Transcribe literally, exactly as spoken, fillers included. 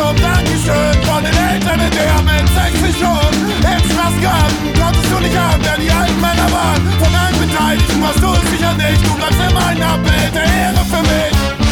zum Dankeschön von den Eltern in der mit sechzig schon im Straßengarten. Konntest du nicht haben, wer die alten Männer waren. Von allen Beteiligten warst du es sicher nicht. Du bleibst immer ein Abbild der Ehre für mich.